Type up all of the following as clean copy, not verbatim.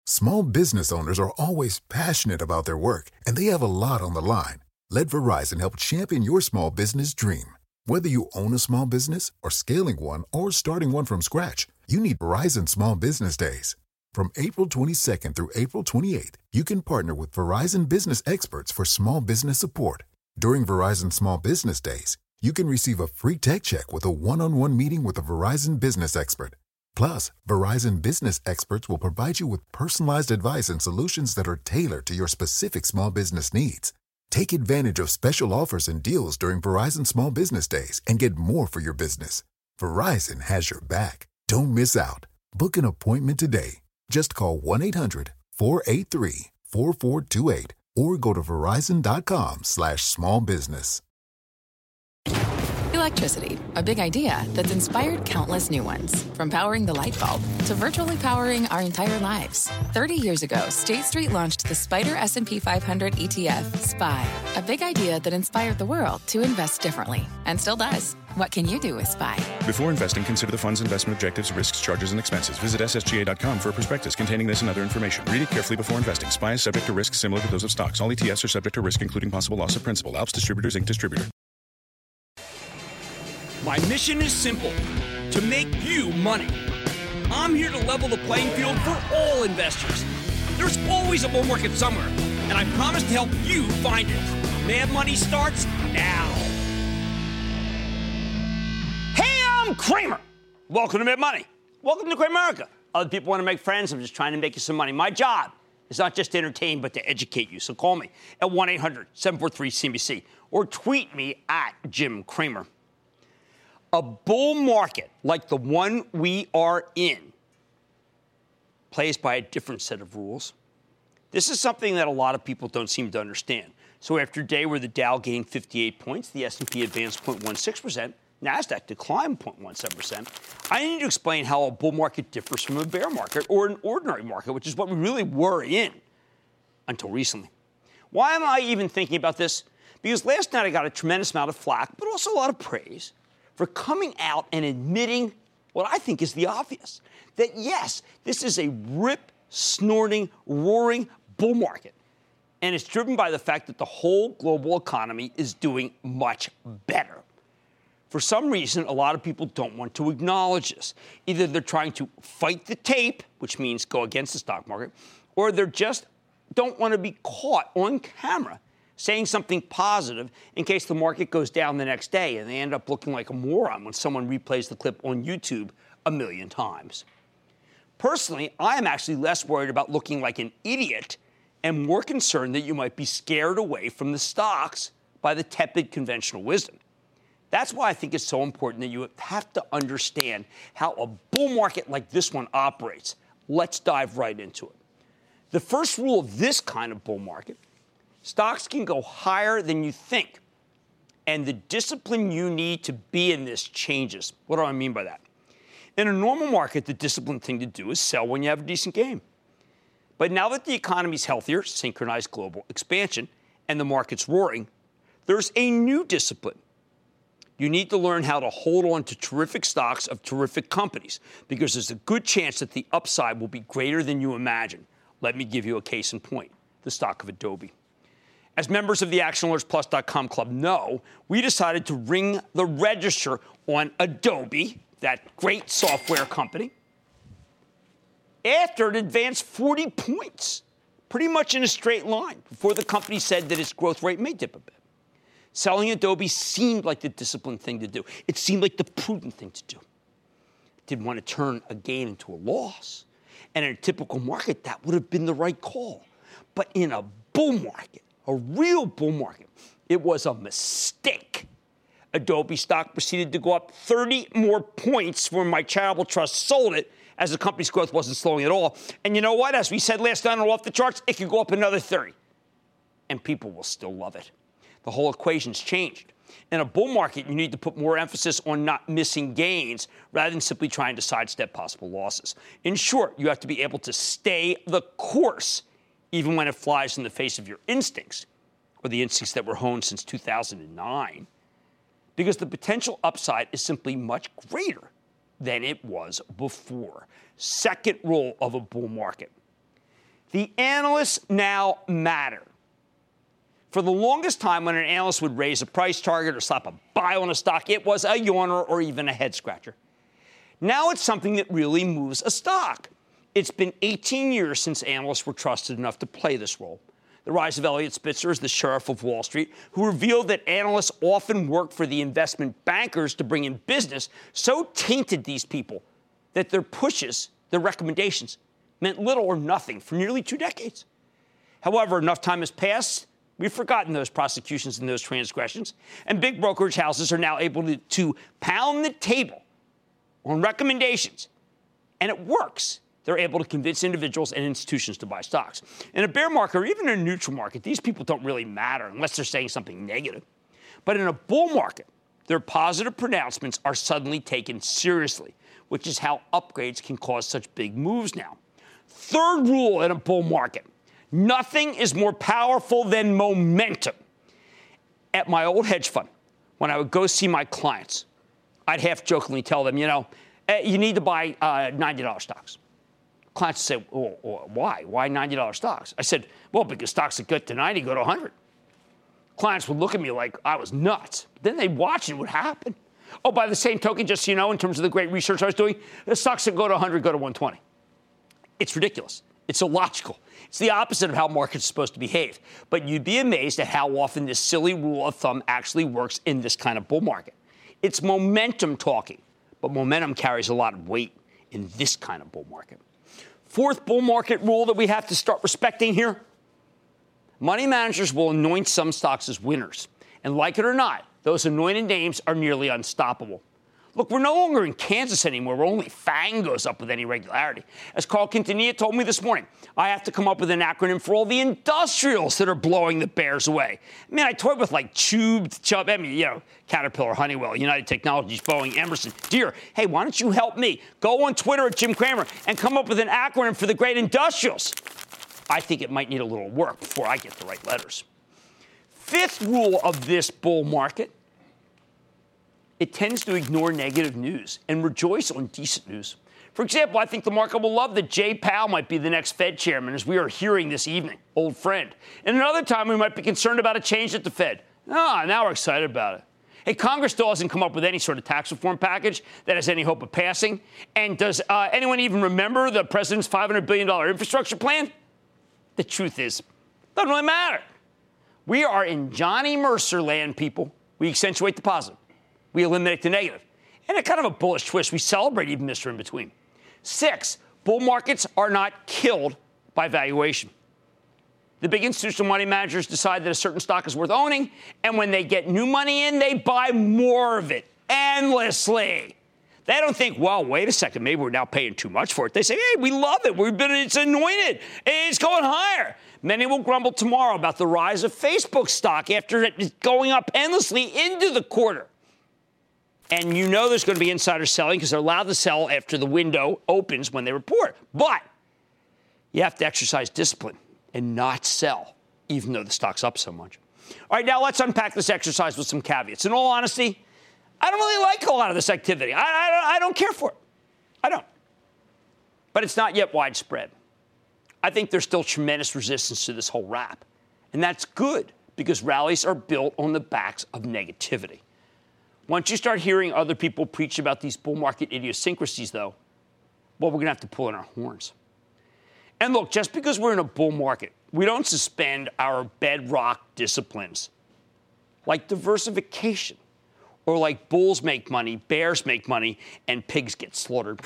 Small business owners are always passionate about their work, and they have a lot on the line. Let Verizon help champion your small business dream. Whether you own a small business or scaling one or starting one from scratch, you need Verizon Small Business Days. From April 22nd through April 28th, you can partner with Verizon business experts for small business support. During Verizon Small Business Days, you can receive a free tech check with a one-on-one meeting with a Verizon business expert. Plus, Verizon business experts will provide you with personalized advice and solutions that are tailored to your specific small business needs. Take advantage of special offers and deals during Verizon Small Business Days and get more for your business. Verizon has your back. Don't miss out. Book an appointment today. Just call 1-800-483-4428 or go to verizon.com/smallbusiness. Electricity, a big idea that's inspired countless new ones. From powering the light bulb to virtually powering our entire lives. 30 years ago, State Street launched the Spider S&P 500 ETF, SPY. A big idea that inspired the world to invest differently. And still does. What can you do with SPY? Before investing, consider the fund's investment objectives, risks, charges, and expenses. Visit ssga.com for a prospectus containing this and other information. Read it carefully before investing. SPY is subject to risks similar to those of stocks. All ETFs are subject to risk, including possible loss of principal. Alps Distributors, Inc. Distributor. My mission is simple, to make you money. I'm here to level the playing field for all investors. There's always a bull market somewhere, and I promise to help you find it. Mad Money starts now. Hey, I'm Cramer. Welcome to Mad Money. Welcome to Cramerica. Other people want to make friends. I'm just trying to make you some money. My job is not just to entertain, but to educate you. So call me at 1-800-743-CNBC or tweet me at Jim Cramer. A bull market like the one we are in plays by a different set of rules. This is something that a lot of people don't seem to understand. So after a day where the Dow gained 58 points, the S&P advanced 0.16%, NASDAQ declined 0.17%, I need to explain how a bull market differs from a bear market or an ordinary market, which is what we really were in until recently. Why am I even thinking about this? Because last night I got a tremendous amount of flack, but also a lot of praise for coming out and admitting what I think is the obvious, that yes, this is a rip-snorting, roaring bull market. And it's driven by the fact that the whole global economy is doing much better. For some reason, a lot of people don't want to acknowledge this. Either they're trying to fight the tape, which means go against the stock market, or they're just don't want to be caught on camera saying something positive in case the market goes down the next day and they end up looking like a moron when someone replays the clip on YouTube a million times. Personally, I am actually less worried about looking like an idiot and more concerned that you might be scared away from the stocks by the tepid conventional wisdom. That's why I think it's so important that you have to understand how a bull market like this one operates. Let's dive right into it. The first rule of this kind of bull market: stocks can go higher than you think, and the discipline you need to be in this changes. What do I mean by that? In a normal market, the disciplined thing to do is sell when you have a decent gain. But now that the economy's healthier, synchronized global expansion, and the market's roaring, there's a new discipline. You need to learn how to hold on to terrific stocks of terrific companies, because there's a good chance that the upside will be greater than you imagine. Let me give you a case in point: the stock of Adobe. As members of the ActionAlertsPlus.com club know, we decided to ring the register on Adobe, that great software company, after it advanced 40 points, pretty much in a straight line, before the company said that its growth rate may dip a bit. Selling Adobe seemed like the disciplined thing to do. It seemed like the prudent thing to do. Didn't want to turn a gain into a loss. And in a typical market, that would have been the right call. But in a bull market, a real bull market, it was a mistake. Adobe stock proceeded to go up 30 more points when my charitable trust sold it, as the company's growth wasn't slowing at all. And you know what? As we said last night on Off the Charts, it could go up another 30. And people will still love it. The whole equation's changed. In a bull market, you need to put more emphasis on not missing gains rather than simply trying to sidestep possible losses. In short, you have to be able to stay the course, even when it flies in the face of your instincts, or the instincts that were honed since 2009, because the potential upside is simply much greater than it was before. Second rule of a bull market: The analysts now matter. For the longest time, when an analyst would raise a price target or slap a buy on a stock, it was a yawner or even a head scratcher. Now it's something that really moves a stock. It's been 18 years since analysts were trusted enough to play this role. The rise of Elliot Spitzer as the sheriff of Wall Street, who revealed that analysts often work for the investment bankers to bring in business, so tainted these people that their pushes, their recommendations, meant little or nothing for nearly 2 decades. However, enough time has passed. We've forgotten those prosecutions and those transgressions, and big brokerage houses are now able to pound the table on recommendations, and it works. They're able to convince individuals and institutions to buy stocks. In a bear market or even in a neutral market, these people don't really matter unless they're saying something negative. But in a bull market, their positive pronouncements are suddenly taken seriously, which is how upgrades can cause such big moves now. Third rule in a bull market: nothing is more powerful than momentum. At my old hedge fund, when I would go see my clients, I'd half-jokingly tell them, you need to buy $90 stocks. Clients would say, well, why? Why $90 stocks? I said, well, because stocks that get to 90 go to 100. Clients would look at me like I was nuts. Then they'd watch it would happen. Oh, by the same token, just so you know, in terms of the great research I was doing, the stocks that go to 100 go to 120. It's ridiculous. It's illogical. It's the opposite of how markets are supposed to behave. But you'd be amazed at how often this silly rule of thumb actually works in this kind of bull market. It's momentum talking, but momentum carries a lot of weight in this kind of bull market. Fourth bull market rule that we have to start respecting here: money managers will anoint some stocks as winners. And like it or not, those anointed names are nearly unstoppable. Look, we're no longer in Kansas anymore, where only FANG goes up with any regularity. As Carl Quintanilla told me this morning, I have to come up with an acronym for all the industrials that are blowing the bears away. I mean, I toyed with like Chubb, Caterpillar, Honeywell, United Technologies, Boeing, Emerson, Deere. Hey, why don't you help me? Go on Twitter at Jim Cramer and come up with an acronym for the great industrials. I think it might need a little work before I get the right letters. Fifth rule of this bull market: it tends to ignore negative news and rejoice on decent news. For example, I think the market will love that Jay Powell might be the next Fed chairman, as we are hearing this evening, old friend. And another time, we might be concerned about a change at the Fed. Now we're excited about it. Hey, Congress still hasn't come up with any sort of tax reform package that has any hope of passing. And does anyone even remember the president's $500 billion infrastructure plan? The truth is, it doesn't really matter. We are in Johnny Mercer land, people. We accentuate the positive. We eliminate the negative. And a kind of a bullish twist, we celebrate even Mr. In Between. 6, bull markets are not killed by valuation. The big institutional money managers decide that a certain stock is worth owning, and when they get new money in, they buy more of it endlessly. They don't think, well, wait a second, maybe we're now paying too much for it. They say, hey, we love it. It's anointed. It's going higher. Many will grumble tomorrow about the rise of Facebook stock after it going up endlessly into the quarter. And there's going to be insider selling because they're allowed to sell after the window opens when they report. But you have to exercise discipline and not sell, even though the stock's up so much. All right, now let's unpack this exercise with some caveats. In all honesty, I don't really like a lot of this activity. I don't care for it. I don't. But it's not yet widespread. I think there's still tremendous resistance to this whole rap. And that's good, because rallies are built on the backs of negativity. Once you start hearing other people preach about these bull market idiosyncrasies, though, well, we're going to have to pull in our horns. And look, just because we're in a bull market, we don't suspend our bedrock disciplines, like diversification, or like bulls make money, bears make money, and pigs get slaughtered.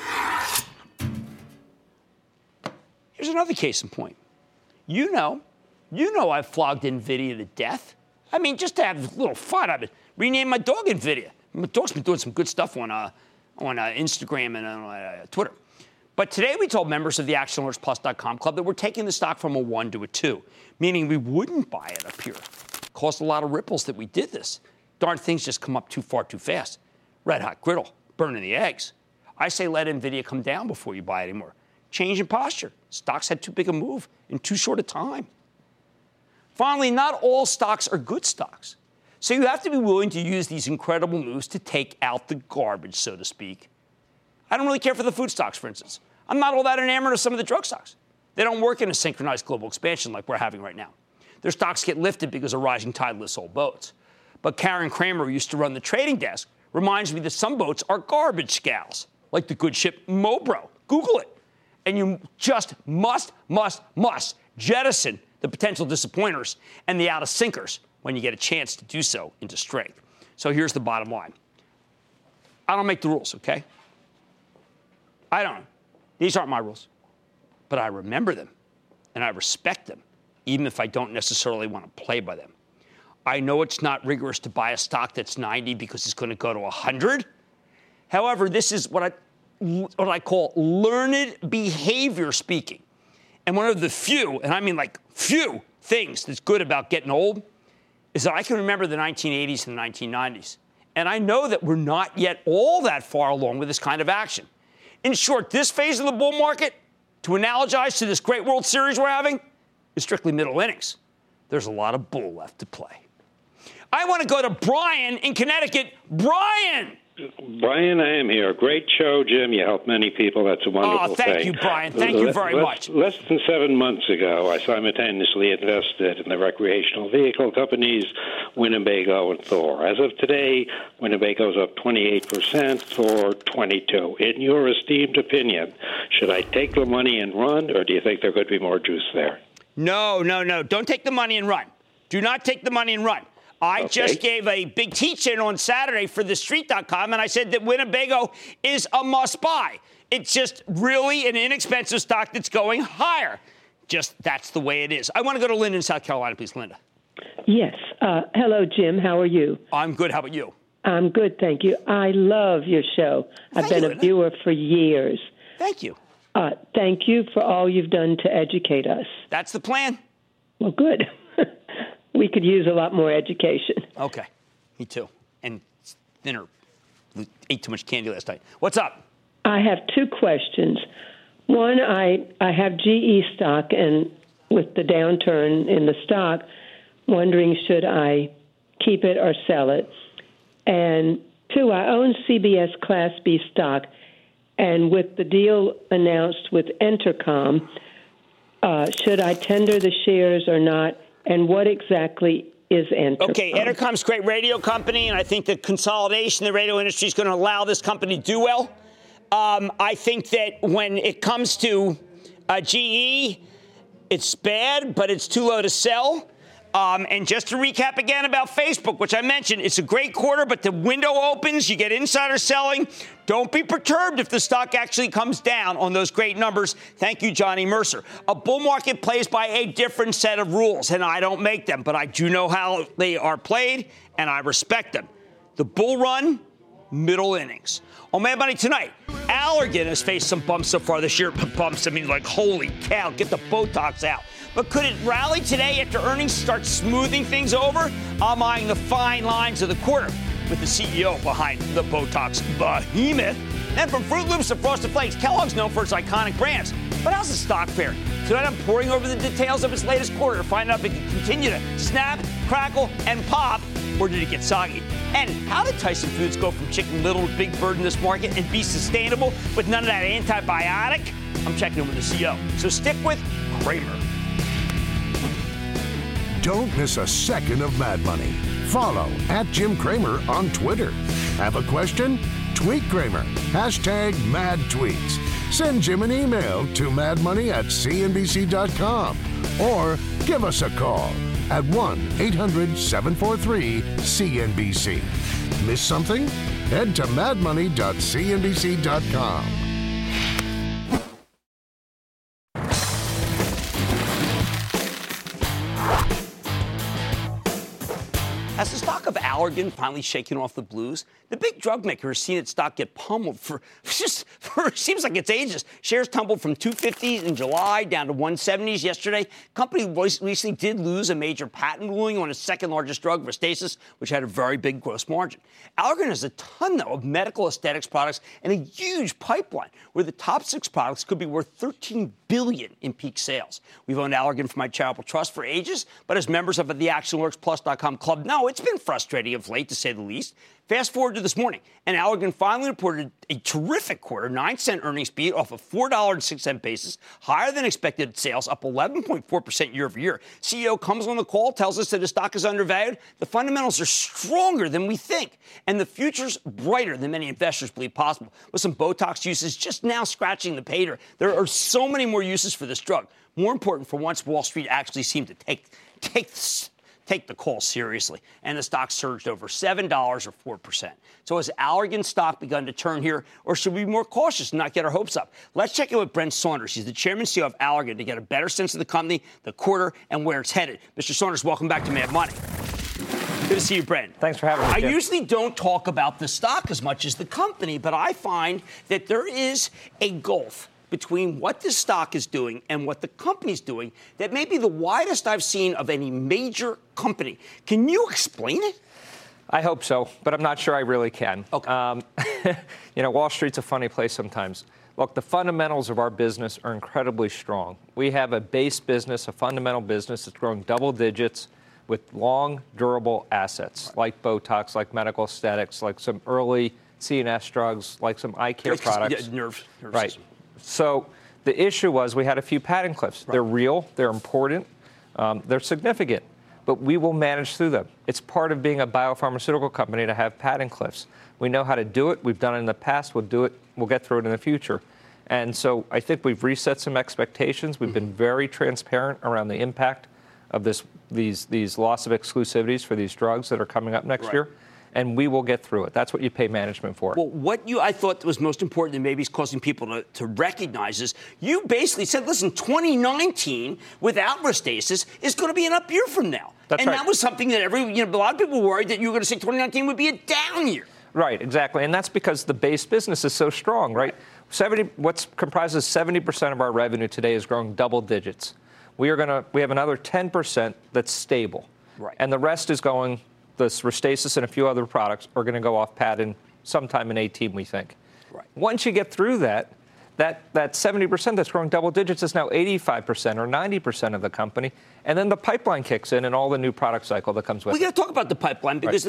Here's another case in point. You know I've flogged NVIDIA to death. I mean, just to have a little fun, I've renamed my dog NVIDIA. My dog's been doing some good stuff on Instagram and on Twitter. But today we told members of the ActionAlertsPlus.com club that we're taking the stock from a 1 to a 2, meaning we wouldn't buy it up here. It caused a lot of ripples that we did this. Darn things just come up too far too fast. Red hot griddle, burning the eggs. I say let NVIDIA come down before you buy it anymore. Change in posture. Stocks had too big a move in too short a time. Finally, not all stocks are good stocks. So you have to be willing to use these incredible moves to take out the garbage, so to speak. I don't really care for the food stocks, for instance. I'm not all that enamored of some of the drug stocks. They don't work in a synchronized global expansion like we're having right now. Their stocks get lifted because a rising tide lifts all boats. But Karen Kramer, who used to run the trading desk, reminds me that some boats are garbage scows, like the good ship Mobro. Google it. And you just must jettison the potential disappointers and the out-of-sinkers when you get a chance to do so into strength. So here's the bottom line. I don't make the rules, okay? I don't. These aren't my rules. But I remember them, and I respect them, even if I don't necessarily want to play by them. I know it's not rigorous to buy a stock that's 90 because it's going to go to 100. However, this is what I call learned behavior speaking. And one of the few, and I mean like few, things that's good about getting old is that I can remember the 1980s and the 1990s. And I know that we're not yet all that far along with this kind of action. In short, this phase of the bull market, to analogize to this great World Series we're having, is strictly middle innings. There's a lot of bull left to play. I want to go to Brian in Connecticut. Brian! Brian, I am here. Great show, Jim. You help many people. That's a wonderful thing. Thank you, Brian. Thank you very much. Less than 7 months ago, I simultaneously invested in the recreational vehicle companies Winnebago and Thor. As of today, Winnebago's up 28%, Thor 22%. In your esteemed opinion, should I take the money and run, or do you think there could be more juice there? No. Don't take the money and run. Do not take the money and run. I just gave a big teach-in on Saturday for TheStreet.com, and I said that Winnebago is a must-buy. It's just really an inexpensive stock that's going higher. Just that's the way it is. I want to go to Linda in South Carolina, please, Linda. Yes. Hello, Jim. How are you? I'm good. How about you? I'm good, thank you. I love your show. I've been a viewer for years. Thank you. Thank you for all you've done to educate us. That's the plan. Well, good. We could use a lot more education. Okay. Me too. And dinner. Ate too much candy last night. What's up? I have two questions. One, I have GE stock, and with the downturn in the stock, wondering should I keep it or sell it. And two, I own CBS Class B stock, and with the deal announced with Entercom, should I tender the shares or not? And what exactly is Entercom? Okay, Entercom's a great radio company, and I think the consolidation in the radio industry is going to allow this company to do well. I think that when it comes to GE, it's bad, but it's too low to sell. And just to recap again about Facebook, which I mentioned, it's a great quarter, but the window opens, you get insider selling. Don't be perturbed if the stock actually comes down on those great numbers. Thank you, Johnny Mercer. A bull market plays by a different set of rules, and I don't make them, but I do know how they are played, and I respect them. The bull run, middle innings. On Mad Money tonight, Allergan has faced some bumps so far this year. Bumps, I mean, like, holy cow, get the Botox out. But could it rally today after earnings start smoothing things over? I'm eyeing the fine lines of the quarter with the CEO behind the Botox behemoth. And from Fruit Loops to Frosted Flakes, Kellogg's known for its iconic brands. But how's the stock faring? Tonight I'm pouring over the details of its latest quarter to find out if it can continue to snap, crackle, and pop, or did it get soggy? And how did Tyson Foods go from Chicken Little to Big Bird in this market and be sustainable with none of that antibiotic? I'm checking in with the CEO. So stick with Kramer. Don't miss a second of Mad Money. Follow @JimKramer on Twitter. Have a question? Tweet Kramer. #MadTweets. Send Jim an email to madmoney@cnbc.com or give us a call at 1-800-743-CNBC. Miss something? Head to madmoney.cnbc.com. Has the stock of Allergan finally shaken off the blues? The big drug maker has seen its stock get pummeled for seems like it's ages. Shares tumbled from 250s in July down to 170s yesterday. Company recently did lose a major patent ruling on its second largest drug, Restasis, which had a very big gross margin. Allergan has a ton, though, of medical aesthetics products and a huge pipeline where the top 6 products could be worth $13 billion in peak sales. We've owned Allergan for my charitable trust for ages, but as members of the ActionAlertsPlus.com club know, it's been frustrating. frustrating of late, to say the least. Fast forward to this morning, and Allergan finally reported a terrific quarter, 9-cent earnings beat off a $4.06 basis, higher than expected sales, up 11.4% year over year. CEO comes on the call, tells us that his stock is undervalued. The fundamentals are stronger than we think, and the future's brighter than many investors believe possible. With some Botox uses just now scratching the pay dirt, there are so many more uses for this drug. More important, for once, Wall Street actually seemed to take the call seriously, and the stock surged over $7 or 4%. So has Allergan stock begun to turn here, or should we be more cautious and not get our hopes up? Let's check in with Brent Saunders. He's the chairman and CEO of Allergan to get a better sense of the company, the quarter, and where it's headed. Mr. Saunders, welcome back to Mad Money. Good to see you, Brent. Thanks for having me, Jim. I usually don't talk about the stock as much as the company, but I find that there is a gulf between what this stock is doing and what the company's doing that may be the widest I've seen of any major company. Can you explain it? I hope so, but I'm not sure I really can. Okay. Wall Street's a funny place sometimes. Look, the fundamentals of our business are incredibly strong. We have a base business, a fundamental business that's growing double digits with long, durable assets like Botox, like medical aesthetics, like some early CNS drugs, like some eye care products. Yeah, nerve right. System. So the issue was we had a few patent cliffs. Right. They're real. They're important. They're significant. But we will manage through them. It's part of being a biopharmaceutical company to have patent cliffs. We know how to do it. We've done it in the past. We'll do it. We'll get through it in the future. And so I think we've reset some expectations. We've been very transparent around the impact of these loss of exclusivities for these drugs that are coming up next year. And we will get through it. That's what you pay management for. Well, what I thought was most important and maybe is causing people to recognize is you basically said, listen, 2019 without Restasis is going to be an up year from now. That's right. That was something that a lot of people worried that you were going to say 2019 would be a down year. Right, exactly. And that's because the base business is so strong, right? What comprises 70% of our revenue today is growing double digits. We have another 10% that's stable. Right. And the rest is going. This Restasis and a few other products are going to go off patent sometime in 2018, we think. Right. Once you get through that 70% that's growing double digits is now 85% or 90% of the company. And then the pipeline kicks in and all the new product cycle that comes with it. We got to talk about the pipeline because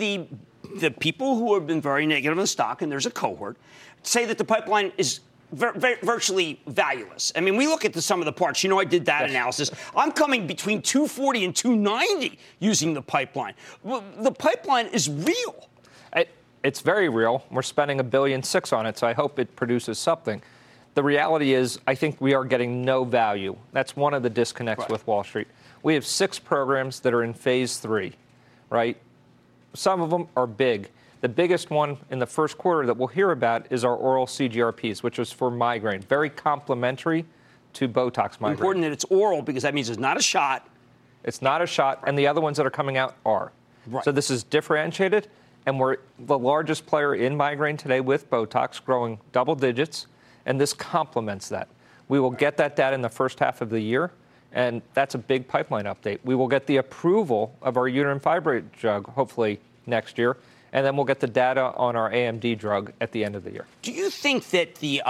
the people who have been very negative on the stock, and there's a cohort, say that the pipeline is virtually valueless. I mean, we look at the sum of the parts. I did that analysis. I'm coming between 240 and 290 using the pipeline. The pipeline is real. It's very real. We're spending $1.6 billion on it, so I hope it produces something. The reality is, I think we are getting no value. That's one of the disconnects with Wall Street. We have 6 programs that are in phase 3, right? Some of them are big. The biggest one in the first quarter that we'll hear about is our oral CGRPs, which is for migraine, very complementary to Botox migraine. Important that it's oral because that means it's not a shot. It's not a shot, and the other ones that are coming out are. Right. So this is differentiated, and we're the largest player in migraine today with Botox, growing double digits, and this complements that. We will get that data in the first half of the year, and that's a big pipeline update. We will get the approval of our uterine fibroid drug, hopefully next year. And then we'll get the data on our AMD drug at the end of the year. Do you think that the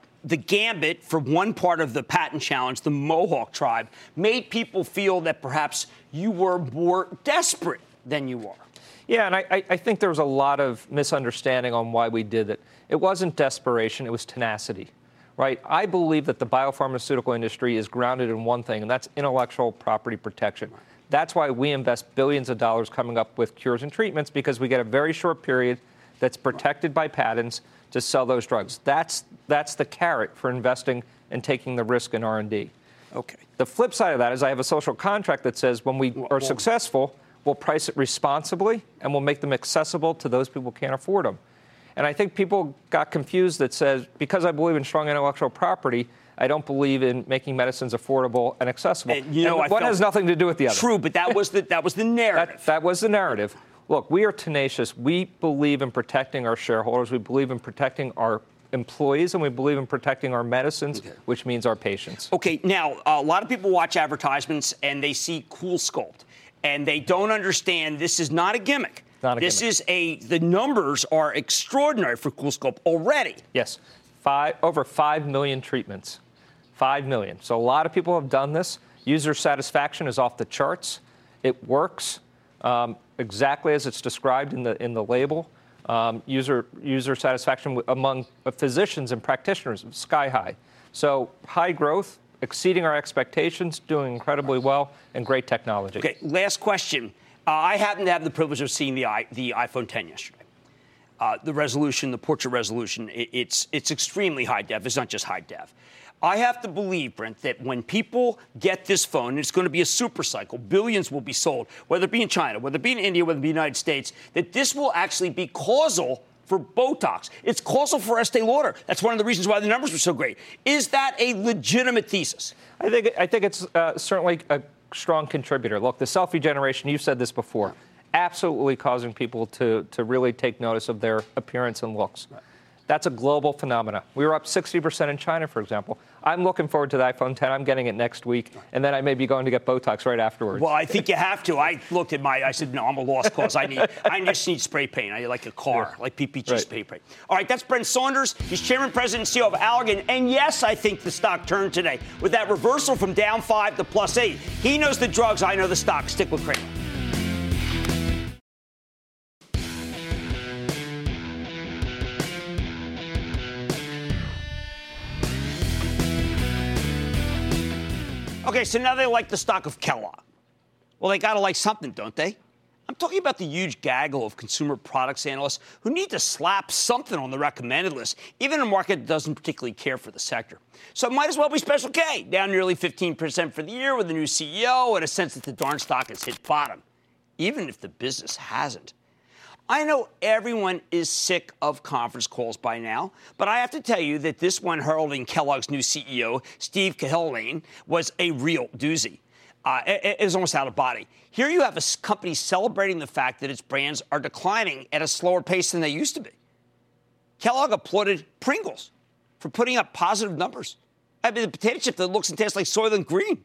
gambit for one part of the patent challenge, the Mohawk tribe, made people feel that perhaps you were more desperate than you are? Yeah, and I think there was a lot of misunderstanding on why we did it. It wasn't desperation, it was tenacity, right? I believe that the biopharmaceutical industry is grounded in one thing, and that's intellectual property protection. That's why we invest billions of dollars coming up with cures and treatments, because we get a very short period that's protected by patents to sell those drugs. That's the carrot for investing and taking the risk in R&D. Okay. The flip side of that is I have a social contract that says when we are successful, we'll price it responsibly and we'll make them accessible to those people who can't afford them. And I think people got confused that says, because I believe in strong intellectual property, I don't believe in making medicines affordable and accessible. And one has nothing to do with the other. True, but that was the narrative. That was the narrative. Look, we are tenacious. We believe in protecting our shareholders. We believe in protecting our employees, and we believe in protecting our medicines, which means our patients. Okay, now, a lot of people watch advertisements, and they see CoolSculpt, and they don't understand this is not a gimmick. The numbers are extraordinary for CoolSculpt already. Yes, over 5 million treatments. 5 million. So a lot of people have done this. User satisfaction is off the charts. It works. exactly as it's described in the label. User satisfaction among physicians and practitioners sky high. So high growth, exceeding our expectations, doing incredibly well, and great technology. Okay, last question. I happen to have the privilege of seeing the iPhone 10 yesterday. The resolution, the portrait resolution, it's extremely high def. It's not just high def. I have to believe, Brent, that when people get this phone, and it's going to be a super cycle, billions will be sold, whether it be in China, whether it be in India, whether it be in the United States, that this will actually be causal for Botox. It's causal for Estee Lauder. That's one of the reasons why the numbers were so great. Is that a legitimate thesis? I think it's certainly a strong contributor. Look, the selfie generation, you've said this before, absolutely causing people to really take notice of their appearance and looks. Right. That's a global phenomenon. We were up 60% in China, for example. I'm looking forward to the iPhone 10. I'm getting it next week, and then I may be going to get Botox right afterwards. Well, I think you have to. I looked at I said, no, I'm a lost cause. I just need spray paint. I like a car, like PPG spray paint. All right, that's Brent Saunders. He's chairman, president, and CEO of Allergan. And yes, I think the stock turned today with that reversal from down 5 to plus 8. He knows the drugs. I know the stock. Stick with Cramer. Okay, so now they like the stock of Kellogg. Well, they got to like something, don't they? I'm talking about the huge gaggle of consumer products analysts who need to slap something on the recommended list, even in a market that doesn't particularly care for the sector. So it might as well be Special K, down nearly 15% for the year with a new CEO and a sense that the darn stock has hit bottom, even if the business hasn't. I know everyone is sick of conference calls by now, but I have to tell you that this one heralding Kellogg's new CEO, Steve Cahillane, was a real doozy. It was almost out of body. Here you have a company celebrating the fact that its brands are declining at a slower pace than they used to be. Kellogg applauded Pringles for putting up positive numbers. I mean, the potato chip that looks and tastes like Soylent Green.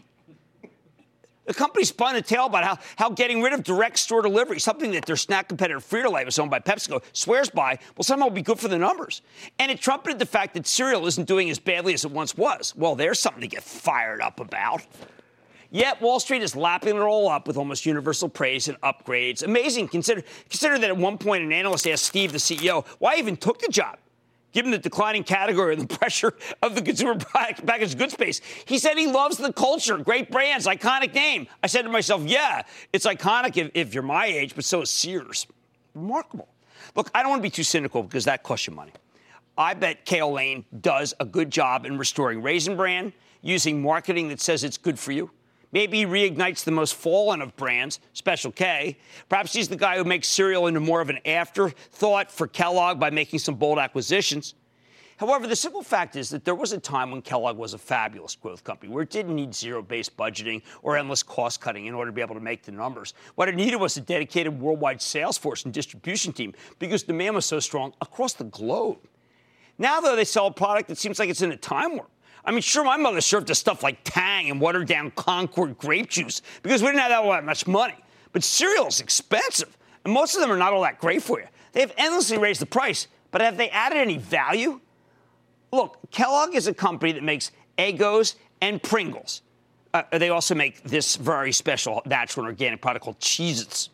The company spun a tale about how getting rid of direct store delivery, something that their snack competitor Frito-Lay, was owned by PepsiCo, swears by, will somehow be good for the numbers. And it trumpeted the fact that cereal isn't doing as badly as it once was. Well, there's something to get fired up about. Yet Wall Street is lapping it all up with almost universal praise and upgrades. Amazing. Consider that at one point an analyst asked Steve, the CEO, why he even took the job. Given the declining category and the pressure of the consumer packaged goods space, he said he loves the culture, great brands, iconic name. I said to myself, yeah, it's iconic if you're my age, but so is Sears. Remarkable. Look, I don't want to be too cynical because that costs you money. I bet Cahillane does a good job in restoring Raisin Bran, using marketing that says it's good for you. Maybe he reignites the most fallen of brands, Special K. Perhaps he's the guy who makes cereal into more of an afterthought for Kellogg by making some bold acquisitions. However, the simple fact is that there was a time when Kellogg was a fabulous growth company where it didn't need zero-based budgeting or endless cost-cutting in order to be able to make the numbers. What it needed was a dedicated worldwide sales force and distribution team because demand was so strong across the globe. Now, though, they sell a product that seems like it's in a time warp. I mean, sure, my mother served us stuff like Tang and watered-down Concord grape juice because we didn't have that much money. But cereal is expensive, and most of them are not all that great for you. They have endlessly raised the price, but have they added any value? Look, Kellogg is a company that makes Eggos and Pringles. They also make this very special natural and organic product called Cheez-Its.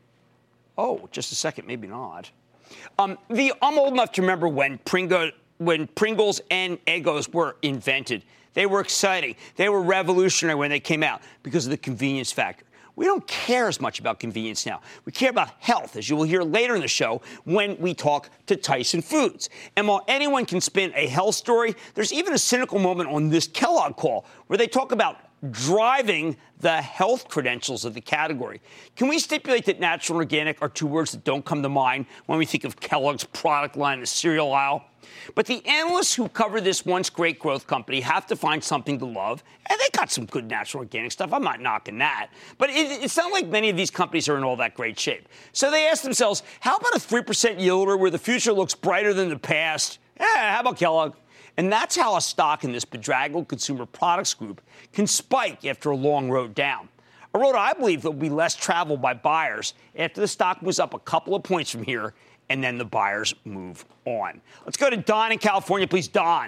Oh, just a second, maybe not. I'm old enough to remember when Pringles and Eggos were invented. They were exciting. They were revolutionary when they came out because of the convenience factor. We don't care as much about convenience now. We care about health, as you will hear later in the show when we talk to Tyson Foods. And while anyone can spin a health story, there's even a cynical moment on this Kellogg call where they talk about driving the health credentials of the category. Can we stipulate that natural and organic are two words that don't come to mind when we think of Kellogg's product line, the cereal aisle? But the analysts who cover this once great growth company have to find something to love, and they got some good natural organic stuff. I'm not knocking that. But it's not like many of these companies are in all that great shape. So they ask themselves, how about a 3% yielder where the future looks brighter than the past? How about Kellogg? And that's how a stock in this bedraggled consumer products group can spike after a long road down. A road I believe that will be less traveled by buyers after the stock moves up a couple of points from here and then the buyers move on. Let's go to Don in California, please. Don.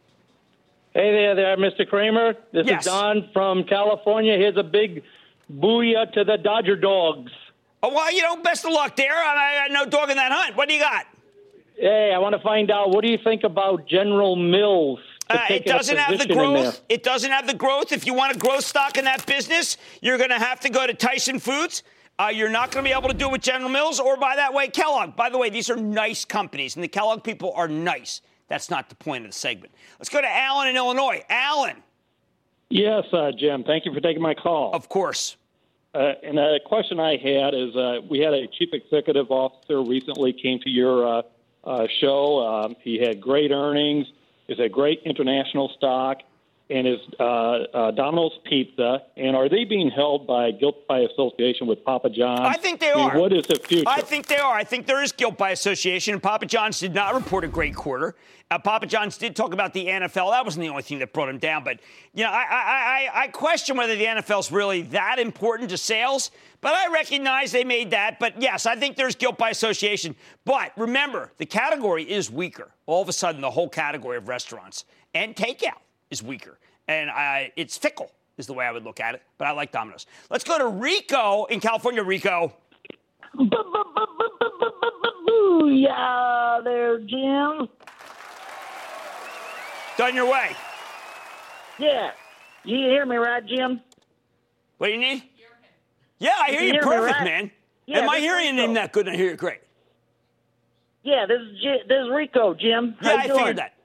Hey there, Mr. Cramer. This is Don from California. Here's a big booyah to the Dodger Dogs. Oh, well, best of luck there. I no dog in that hunt. What do you got? Hey, I want to find out, what do you think about General Mills? It doesn't have the growth. It doesn't have the growth. If you want a growth stock in that business, you're going to have to go to Tyson Foods. You're not going to be able to do it with General Mills or, by that way, Kellogg. By the way, these are nice companies, and the Kellogg people are nice. That's not the point of the segment. Let's go to Alan in Illinois. Alan. Yes, Jim. Thank you for taking my call. Of course. And a question I had is, we had a chief executive officer recently came to your show. He had great earnings. Is a great international stock, and is Domino's Pizza. And are they being held by guilt by association with Papa John's? I think they are. What is the future? I think they are. I think there is guilt by association. And Papa John's did not report a great quarter. Papa John's did talk about the NFL. That wasn't the only thing that brought him down. But, I question whether the NFL is really that important to sales. But I recognize they made that. But, yes, I think there's guilt by association. But remember, the category is weaker. All of a sudden, the whole category of restaurants and takeout is weaker. And it's fickle is the way I would look at it. But I like Domino's. Let's go to Rico in California. Rico. Booyah there, Jim. Done your way. Yeah. You hear me right, Jim? What do you need? Yeah, I hear you perfect, man. Yeah, Am I hearing your name that good? And I hear it great. Yeah, this is Rico, Jim. Yeah, I figured that.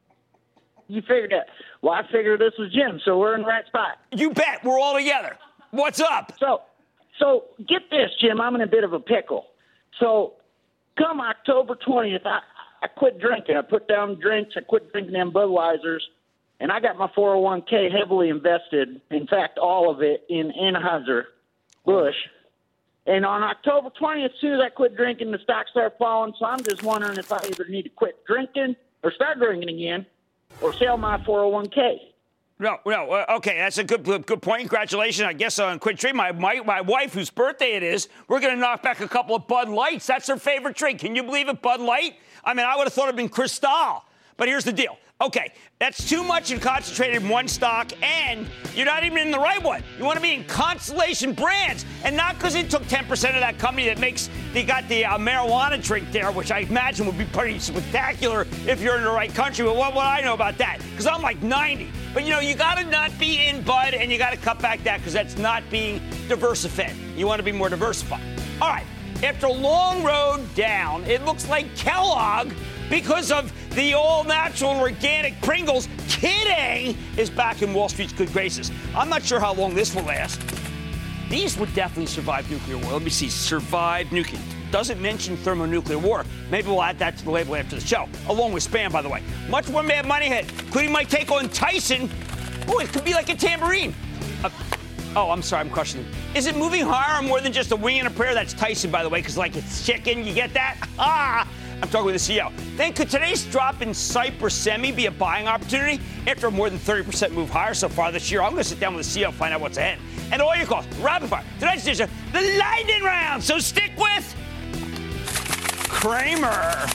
You figured that. Well, I figured this was Jim, so we're in the right spot. You bet. We're all together. What's up? So get this, Jim. I'm in a bit of a pickle. So come October 20th, I quit drinking. I put down drinks. I quit drinking them Budweisers. And I got my 401k heavily invested, in fact, all of it in Anheuser-Busch. And on October 20th, as soon as I quit drinking, the stock started falling. So I'm just wondering if I either need to quit drinking or start drinking again or sell my 401k. No. Okay, that's a good point. Congratulations, I guess, on quit drinking. My wife, whose birthday it is, we're going to knock back a couple of Bud Lights. That's her favorite drink. Can you believe it, Bud Light? I mean, I would have thought it would have been Cristal. But here's the deal. Okay, that's too much and concentrated in one stock, and you're not even in the right one. You want to be in Constellation Brands, and not because it took 10% of that company they got the marijuana drink there, which I imagine would be pretty spectacular if you're in the right country. But what would I know about that? Because I'm like 90. But, you got to not be in Bud, and you got to cut back that because that's not being diversified. You want to be more diversified. All right, after a long road down, it looks like Kellogg, because of the all-natural and organic Pringles, kidding, is back in Wall Street's good graces. I'm not sure how long this will last. These would definitely survive nuclear war. Let me see. Survive nuclear. Doesn't mention thermonuclear war. Maybe we'll add that to the label after the show, along with spam, by the way. Much more Mad Money hit, including my take on Tyson. Oh, it could be like a tambourine. I'm sorry, I'm questioning. Is it moving higher or more than just a wing and a prayer? That's Tyson, by the way, because it's chicken. You get that? I'm talking with the CEO. Then could today's drop in Cypress Semi be a buying opportunity after a more than 30% move higher so far this year? I'm going to sit down with the CEO and find out what's ahead. And all your calls, rapid fire. Tonight's edition, the lightning round. So stick with Cramer.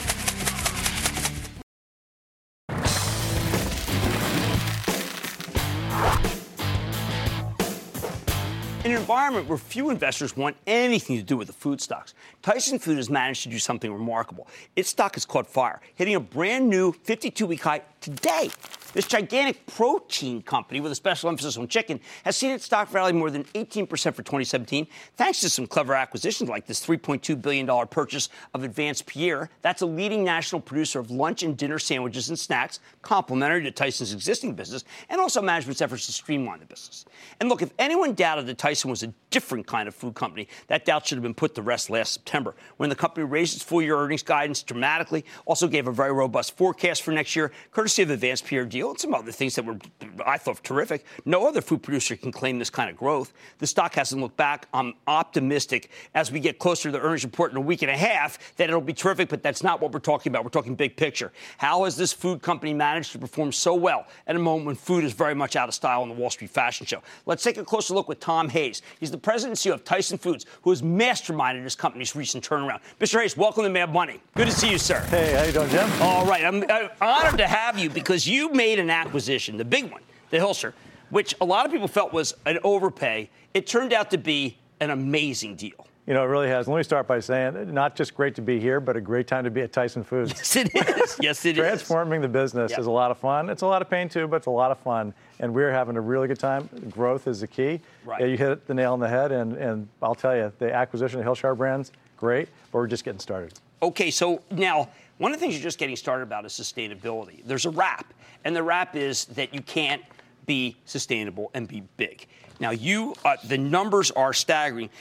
In an environment where few investors want anything to do with the food stocks, Tyson Foods has managed to do something remarkable. Its stock has caught fire, hitting a brand new 52-week high today. This gigantic protein company with a special emphasis on chicken has seen its stock rally more than 18% for 2017, thanks to some clever acquisitions like this $3.2 billion purchase of Advanced Pierre. That's a leading national producer of lunch and dinner sandwiches and snacks, complementary to Tyson's existing business, and also management's efforts to streamline the business. And look, if anyone doubted that Tyson was a different kind of food company, that doubt should have been put to rest last September, when the company raised its full-year earnings guidance dramatically, also gave a very robust forecast for next year, courtesy of Advanced Pierre deal, and some other things that were, I thought, terrific. No other food producer can claim this kind of growth. The stock hasn't looked back. I'm optimistic as we get closer to the earnings report in a week and a half that it'll be terrific, but that's not what we're talking about. We're talking big picture. How has this food company managed to perform so well at a moment when food is very much out of style on the Wall Street fashion show? Let's take a closer look with Tom Hayes. He's the president and CEO of Tyson Foods, who has masterminded his company's recent turnaround. Mr. Hayes, welcome to Mad Money. Good to see you, sir. Hey, how you doing, Jim? All right. I'm honored to have you because you made an acquisition, the big one, the Hilscher, which a lot of people felt was an overpay. It turned out to be an amazing deal. You know, it really has. Let me start by saying, not just great to be here, but a great time to be at Tyson Foods. Yes, it is. Yes, it is. Transforming the business is a lot of fun. It's a lot of pain, too, but it's a lot of fun. And we're having a really good time. Growth is the key. Right. Yeah, you hit the nail on the head. And I'll tell you, the acquisition of Hillshire Brands, great, but we're just getting started. Okay, so now, one of the things you're just getting started about is sustainability. There's a wrap, and the wrap is that you can't be sustainable and be big. Now, the numbers are staggering.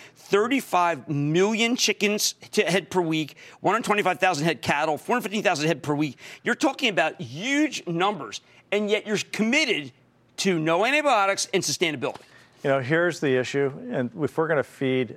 35 million chickens head per week, 125,000 head cattle, 415,000 head per week. You're talking about huge numbers, and yet you're committed to no antibiotics and sustainability. You know, here's the issue, and if we're going to feed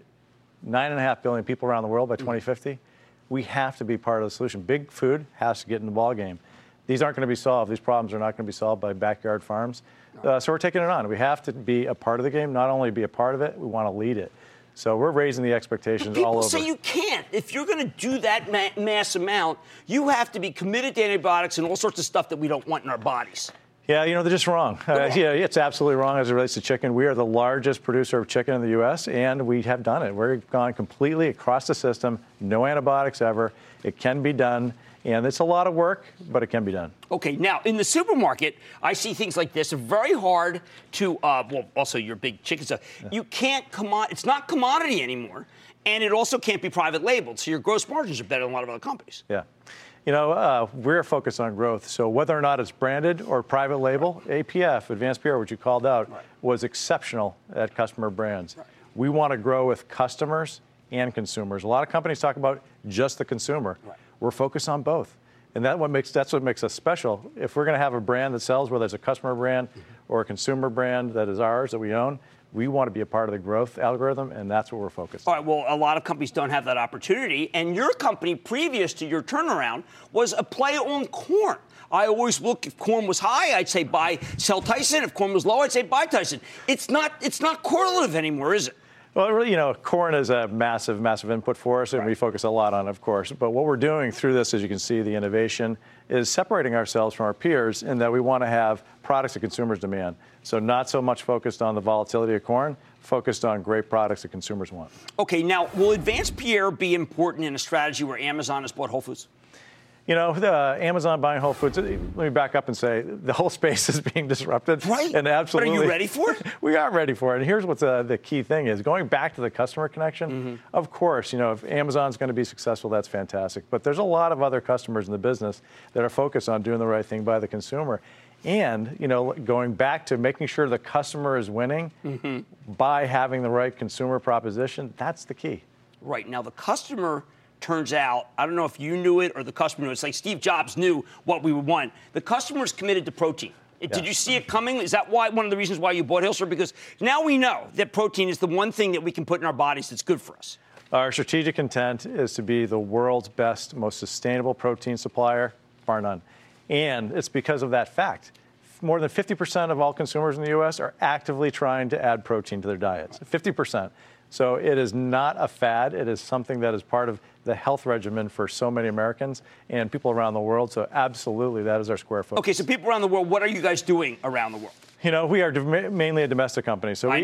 9.5 billion people around the world by 2050, we have to be part of the solution. Big food has to get in the ballgame. These aren't going to be solved. These problems are not going to be solved by backyard farms. So we're taking it on. We have to be a part of the game, not only be a part of it, we want to lead it. So we're raising the expectations all over. People say you can't. If you're going to do that mass amount, you have to be committed to antibiotics and all sorts of stuff that we don't want in our bodies. Yeah, you know, they're just wrong. Yeah, it's absolutely wrong as it relates to chicken. We are the largest producer of chicken in the U.S., and we have done it. We've gone completely across the system, no antibiotics ever. It can be done, and it's a lot of work, but it can be done. Okay, now, in the supermarket, I see things like this. It's very hard to, also your big chicken stuff. Yeah. You can't, it's not commodity anymore, and it also can't be private labeled, so your gross margins are better than a lot of other companies. Yeah. You know, we're focused on growth. So whether or not it's branded or private label, APF, Advanced PR, which you called out, was exceptional at customer brands. Right. We want to grow with customers and consumers. A lot of companies talk about just the consumer. Right. We're focused on both. And that's what makes us special. If we're going to have a brand that sells, whether it's a customer brand or a consumer brand that is ours, that we own, we want to be a part of the growth algorithm, and that's what we're focused on. All right, well, a lot of companies don't have that opportunity, and your company, previous to your turnaround, was a play on corn. I always look, if corn was high, I'd say sell Tyson. If corn was low, I'd say buy Tyson. It's not correlative anymore, is it? Well, really, you know, corn is a massive, massive input for us, and we focus a lot on it, of course. But what we're doing through this, as you can see, the innovation, is separating ourselves from our peers in that we want to have products that consumers demand. So not so much focused on the volatility of corn, focused on great products that consumers want. Okay, now, will Advanced PR be important in a strategy where Amazon has bought Whole Foods? You know, Amazon buying Whole Foods, let me back up and say the whole space is being disrupted. Right. And absolutely. But are you ready for it? We are ready for it. And here's what the key thing is. Going back to the customer connection, of course, you know, if Amazon's going to be successful, that's fantastic. But there's a lot of other customers in the business that are focused on doing the right thing by the consumer. And, you know, going back to making sure the customer is winning by having the right consumer proposition, that's the key. Right. Now, the customer turns out, I don't know if you knew it or the customer knew it. It's like Steve Jobs knew what we would want. The customer is committed to protein. Did you see it coming? Is that one of the reasons why you bought Hillshire? Because now we know that protein is the one thing that we can put in our bodies that's good for us. Our strategic intent is to be the world's best, most sustainable protein supplier, bar none. And it's because of that fact. More than 50% of all consumers in the U.S. are actively trying to add protein to their diets. 50%. So it is not a fad. It is something that is part of the health regimen for so many Americans and people around the world. So absolutely, that is our square footage. Okay, so people around the world, what are you guys doing around the world? You know, we are mainly a domestic company. So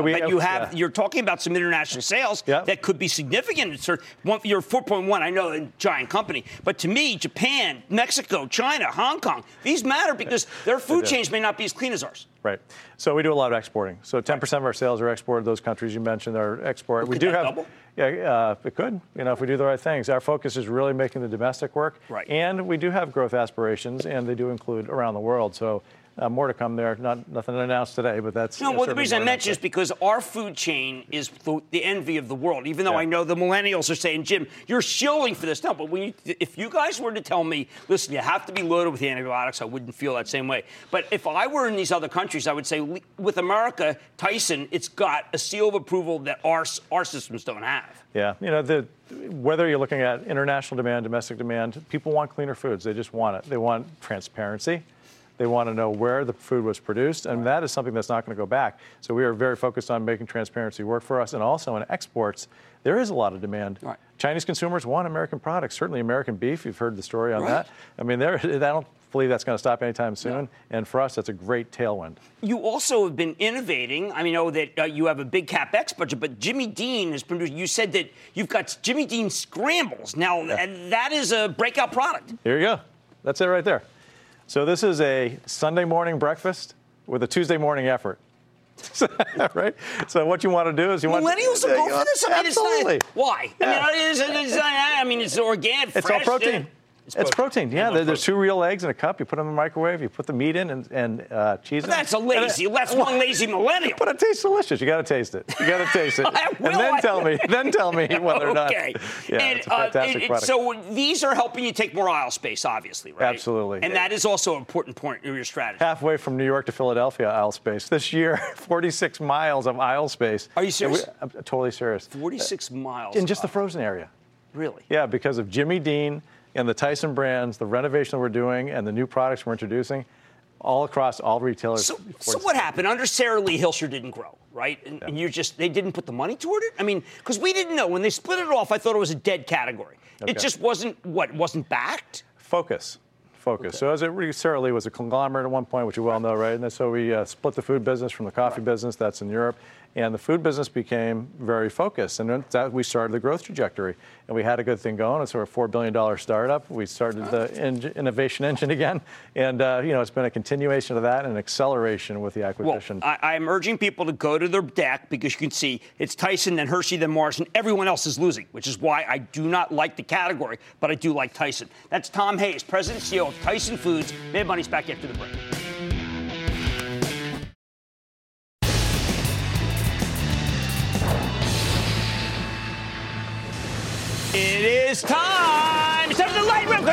you're talking about some international sales that could be significant. You're 4.1, I know, a giant company. But to me, Japan, Mexico, China, Hong Kong, these matter because their food chains may not be as clean as ours. Right. So we do a lot of exporting. So 10% of our sales are exported. Those countries you mentioned are export. We do have double? Yeah, it could, you know, if we do the right things. Our focus is really making the domestic work. Right. And we do have growth aspirations, and they do include around the world. So more to come there. Nothing announced today, but that's... No, well, the reason I mention is because our food chain is the envy of the world, even though I know the millennials are saying, Jim, you're shilling for this. No, but if you guys were to tell me, listen, you have to be loaded with antibiotics, I wouldn't feel that same way. But if I were in these other countries, I would say, with America, Tyson, it's got a seal of approval that our systems don't have. Yeah, you know, whether you're looking at international demand, domestic demand, people want cleaner foods. They just want it. They want transparency. They want to know where the food was produced, and that is something that's not going to go back. So we are very focused on making transparency work for us, and also in exports, there is a lot of demand. Right. Chinese consumers want American products, certainly American beef. You've heard the story on that. I mean, I don't believe that's going to stop anytime soon. Yeah. And for us, that's a great tailwind. You also have been innovating. I know that you have a big CapEx budget, but Jimmy Dean has produced. You said that you've got Jimmy Dean Scrambles now, and that is a breakout product. Here you go. That's it right there. So this is a Sunday morning breakfast with a Tuesday morning effort. Right? So what you want to do is millennials will go for this. Absolutely. Why? Yeah. It's organic, fresh. It's all protein. It's protein. Yeah, there's 2 real eggs in a cup. You put them in the microwave. You put the meat in and cheese. But that's one lazy millennial. But it tastes delicious. You got to taste it. You got to taste it. Then tell me whether or not. Okay. Yeah, it's a fantastic product. So these are helping you take more aisle space, obviously, right? Absolutely. And that is also an important point of your strategy. Halfway from New York to Philadelphia, aisle space. This year, 46 miles of aisle space. Are you serious? I'm totally serious. 46 miles. In just the frozen area. Really? Yeah, because of Jimmy Dean and the Tyson brands, the renovation that we're doing, and the new products we're introducing, all across all retailers. So what happened? Under Sarah Lee, Hilscher didn't grow, right? And they didn't put the money toward it? I mean, because we didn't know. When they split it off, I thought it was a dead category. Okay. It just wasn't, wasn't backed? Focus. Okay. So Sarah Lee was a conglomerate at one point, which you well know, right? And so we split the food business from the coffee business. That's in Europe. And the food business became very focused. And that we started the growth trajectory. And we had a good thing going. And so we're a $4 billion startup. We started the innovation engine again. And, it's been a continuation of that and an acceleration with the acquisition. Well, I'm urging people to go to their deck because you can see it's Tyson, then Hershey, then Mars, and everyone else is losing, which is why I do not like the category, but I do like Tyson. That's Tom Hayes, President and CEO of Tyson Foods. Mad Money's back after the break. It is time. It's time for the light room.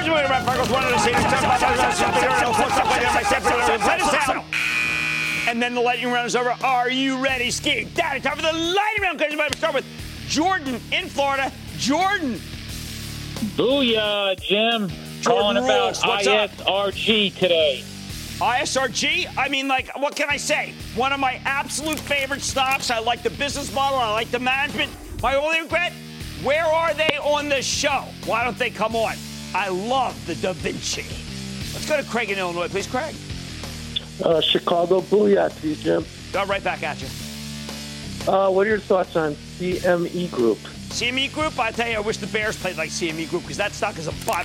And then the lightning round is over. Are you ready, Ski? Daddy, time for the lightning round. We're going to start with Jordan in Florida. Jordan. Booyah, Jim. Calling about ISRG today. ISRG? I mean, what can I say? One of my absolute favorite stocks. I like the business model. I like the management. My only regret, where are they on the show? Why don't they come on? I love the Da Vinci. Let's go to Craig in Illinois, please, Craig. Chicago, booyah to you, Jim. Right back at you. What are your thoughts on CME Group? CME Group, I tell you, I wish the Bears played like CME Group because that stock is a buy.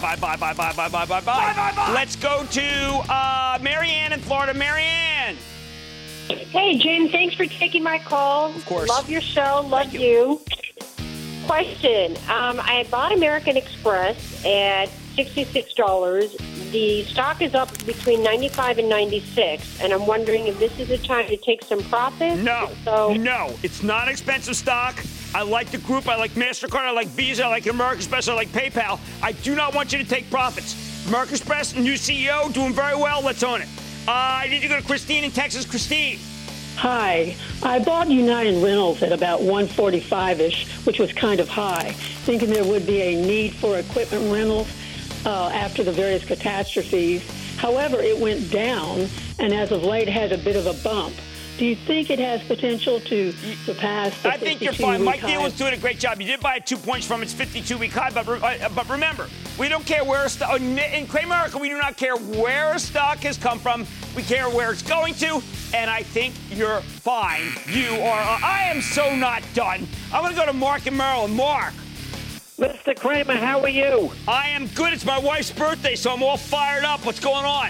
Let's go to Marianne in Florida. Marianne. Hey, Jim, thanks for taking my call. Of course. Love your show. Love you. Question. I bought American Express at $66. The stock is up between 95 and 96, and I'm wondering if this is a time to take some profit. No, it's not expensive stock. I like the group. I like MasterCard. I like Visa. I like American Express. I like PayPal. I do not want you to take profits. American Express, new CEO, doing very well. Let's own it. I need to go to Christine in Texas. Christine. Hi. I bought United Rentals at about 145-ish, which was kind of high, thinking there would be a need for equipment rentals after the various catastrophes. However, it went down, and as of late has a bit of a bump. Do you think it has potential to surpass the 52-week high? I think you're fine. Mike Dielen's doing a great job. You did buy it 2 points from its 52-week high, but remember, we don't care where a stock, in Cramerica, we do not care where a stock has come from. We care where it's going to, and I think you're fine. You are. I am so not done. I'm going to go to Mark in Maryland. Mark. Mr. Kramer, how are you? I am good. It's my wife's birthday, so I'm all fired up. What's going on?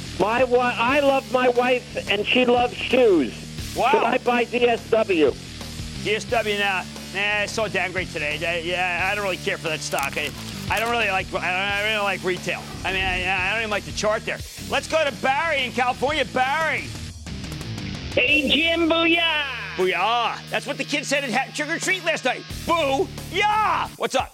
I love my wife, and she loves shoes. Wow. Should I buy DSW? DSW now. I saw a downgrade today. I don't really care for that stock. I don't really like retail. I mean, I don't even like the chart there. Let's go to Barry in California. Barry. Hey, Jim, booyah. Booyah. That's what the kids said at Trick or Treat last night. Boo-yah. What's up?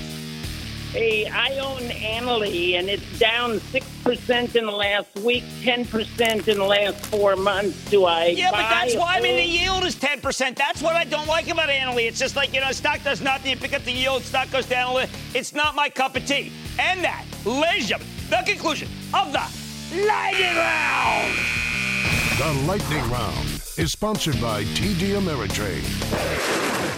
Hey, I own Annaly, and it's down 6% in the last week, 10% in the last 4 months. Do I Yeah, buy but that's why the yield is 10%. That's what I don't like about Annaly. It's just like, stock does nothing. You pick up the yield, stock goes down a little. It's not my cup of tea. And that, ladies and gentlemen, the conclusion of the Lightning Round. The Lightning Round is sponsored by TD Ameritrade.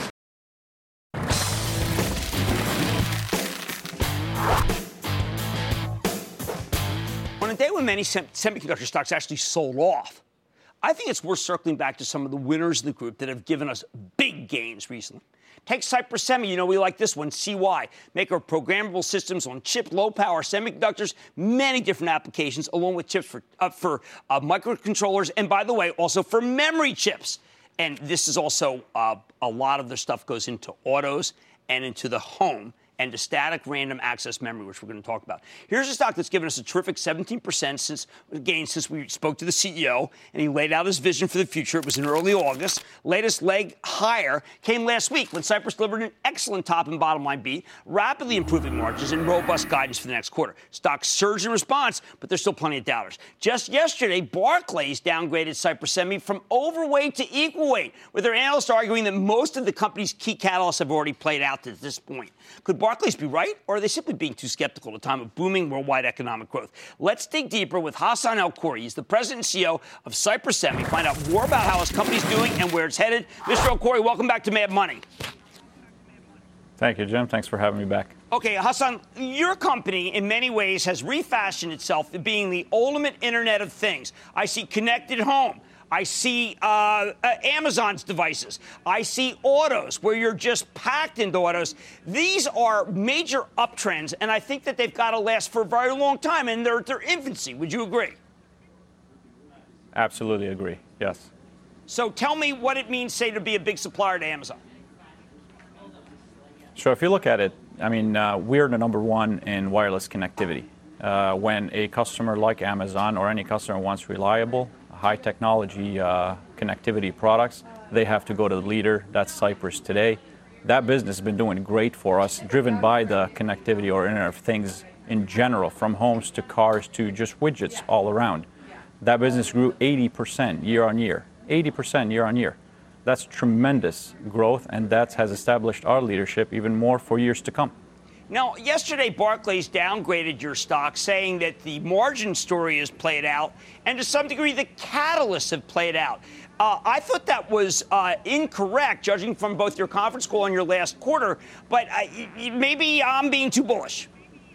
On a day when many semiconductor stocks actually sold off, I think it's worth circling back to some of the winners in the group that have given us big gains recently. Take Cypress Semi. You know, we like this one, CY, maker of programmable systems on chip, low-power semiconductors, many different applications, along with chips for microcontrollers, and by the way, also for memory chips. And this is also a lot of their stuff goes into autos and into the home and to static random access memory, which we're going to talk about. Here's a stock that's given us a terrific 17% gain since we spoke to the CEO, and he laid out his vision for the future. It was in early August. Latest leg higher came last week when Cypress delivered an excellent top and bottom line beat, rapidly improving margins and robust guidance for the next quarter. Stock surged in response, but there's still plenty of doubters. Just yesterday, Barclays downgraded Cypress Semi from overweight to equal weight, with their analysts arguing that most of the company's key catalysts have already played out to this point. Could Barclays be right, or are they simply being too skeptical at a time of booming worldwide economic growth? Let's dig deeper with Hassan El-Khoury. He's the president and CEO of Cypress Semi. Find out more about how his company's doing and where it's headed. Mr. El-Khoury, welcome back to Mad Money. Thank you, Jim. Thanks for having me back. Okay, Hassan, your company in many ways has refashioned itself to being the ultimate Internet of Things. I see connected home. I see Amazon's devices. I see autos where you're just packed into autos. These are major uptrends, and I think that they've got to last for a very long time, and they're at their infancy. Would you agree? Absolutely agree, yes. So tell me what it means, say, to be a big supplier to Amazon. So if you look at it, I mean, we're the number one in wireless connectivity. When a customer like Amazon or any customer wants reliable, high technology connectivity products, they have to go to the leader. That's Cypress today. That business has been doing great for us, driven by the connectivity or Internet of Things in general, from homes to cars to just widgets all around. That business grew 80% year on year. 80% year on year. That's tremendous growth, and that has established our leadership even more for years to come. Now, yesterday, Barclays downgraded your stock, saying that the margin story has played out, and to some degree, the catalysts have played out. I thought that was incorrect, judging from both your conference call and your last quarter, but maybe I'm being too bullish.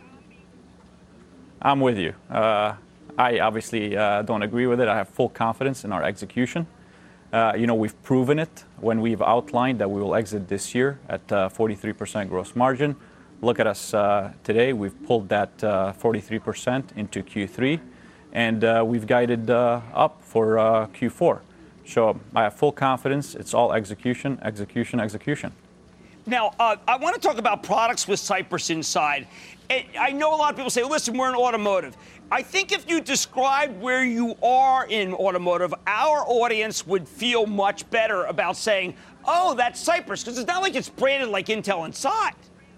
I'm with you. I obviously don't agree with it. I have full confidence in our execution. We've proven it when we've outlined that we will exit this year at 43% gross margin. Look at us today. We've pulled that 43% into Q3, and we've guided up for Q4. So I have full confidence. It's all execution, execution, execution. Now, I want to talk about products with Cypress inside. I know a lot of people say, listen, we're in automotive. I think if you described where you are in automotive, our audience would feel much better about saying, oh, that's Cypress, because it's not like it's branded like Intel inside.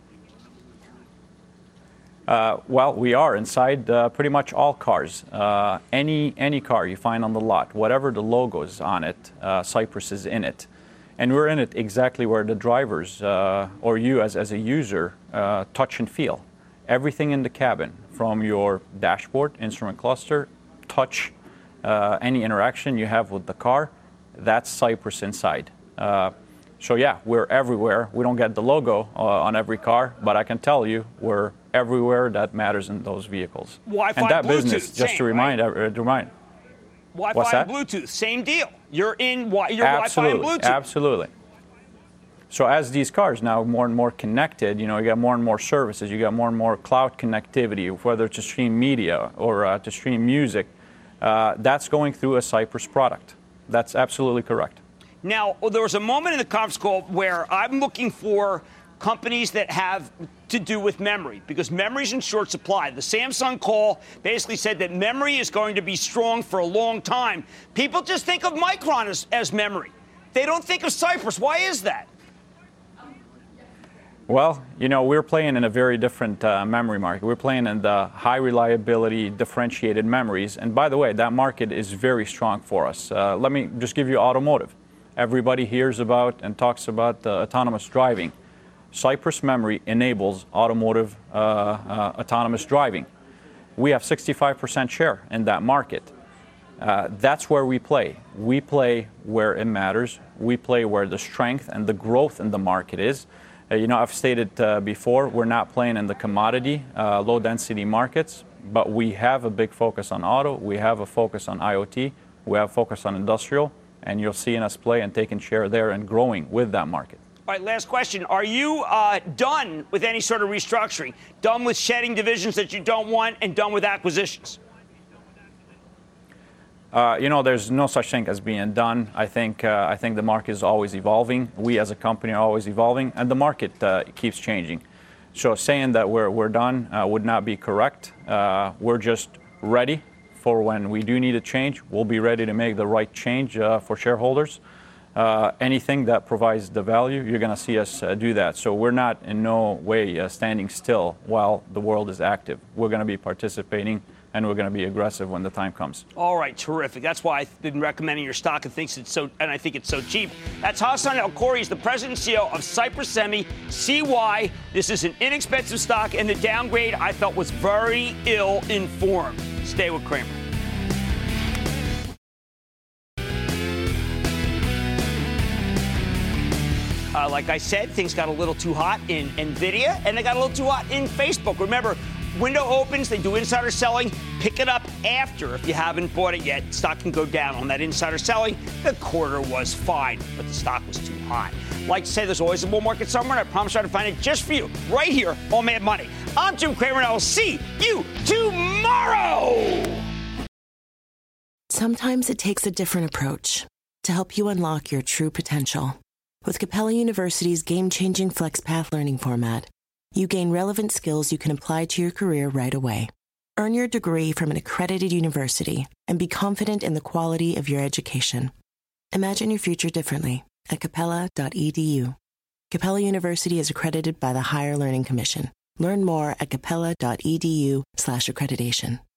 Well, we are inside pretty much all cars. Any car you find on the lot, whatever the logo is on it, Cypress is in it. And we're in it exactly where the drivers or you as a user touch and feel. Everything in the cabin, from your dashboard, instrument cluster, touch, any interaction you have with the car, that's Cypress inside. So yeah, we're everywhere. We don't get the logo on every car, but I can tell you we're everywhere that matters in those vehicles. Wi-Fi, and that Bluetooth, business, just same, to remind, right? Wi-Fi and Bluetooth, same deal. You're in your Wi-Fi and Bluetooth. Absolutely. So as these cars now more and more connected, you got more and more services, you got more and more cloud connectivity, whether to stream media or to stream music, that's going through a Cypress product. That's absolutely correct. Now, there was a moment in the conference call where I'm looking for companies that have to do with memory, because memory's in short supply. The Samsung call basically said that memory is going to be strong for a long time. People just think of Micron as memory. They don't think of Cypress. Why is that? Well, we're playing in a very different memory market. We're playing in the high reliability, differentiated memories. And by the way, that market is very strong for us. Let me just give you automotive. Everybody hears about and talks about autonomous driving. Cypress memory enables automotive autonomous driving. We have 65% share in that market. That's where we play. We play where it matters. We play where the strength and the growth in the market is. I've stated before, we're not playing in the commodity, low-density markets. But we have a big focus on auto. We have a focus on IoT. We have a focus on industrial. And you're seeing us play and taking share there and growing with that market. All right, last question. Are you done with any sort of restructuring? Done with shedding divisions that you don't want and done with acquisitions? There's no such thing as being done. I think the market is always evolving. We as a company are always evolving, and the market keeps changing. So saying that we're done would not be correct. We're just ready for when we do need a change. We'll be ready to make the right change for shareholders. Anything that provides the value, you're going to see us do that. So we're not in no way standing still while the world is active. We're going to be participating, and we're going to be aggressive when the time comes. All right, terrific. That's why I've been recommending your stock and I think it's so cheap. That's Hassan El-Khoury. He's the president and CEO of Cypress Semi. See why this is an inexpensive stock, and the downgrade I felt was very ill-informed. Stay with Cramer. Like I said, things got a little too hot in NVIDIA, and they got a little too hot in Facebook. Remember, window opens, they do insider selling. Pick it up after if you haven't bought it yet. Stock can go down on that insider selling. The quarter was fine, but the stock was too hot. Like to say, there's always a bull market somewhere, and I promise I'll find it just for you right here on Mad Money. I'm Jim Cramer, and I will see you tomorrow. Sometimes it takes a different approach to help you unlock your true potential. With Capella University's game-changing FlexPath learning format, you gain relevant skills you can apply to your career right away. Earn your degree from an accredited university and be confident in the quality of your education. Imagine your future differently at capella.edu. Capella University is accredited by the Higher Learning Commission. Learn more at capella.edu/accreditation.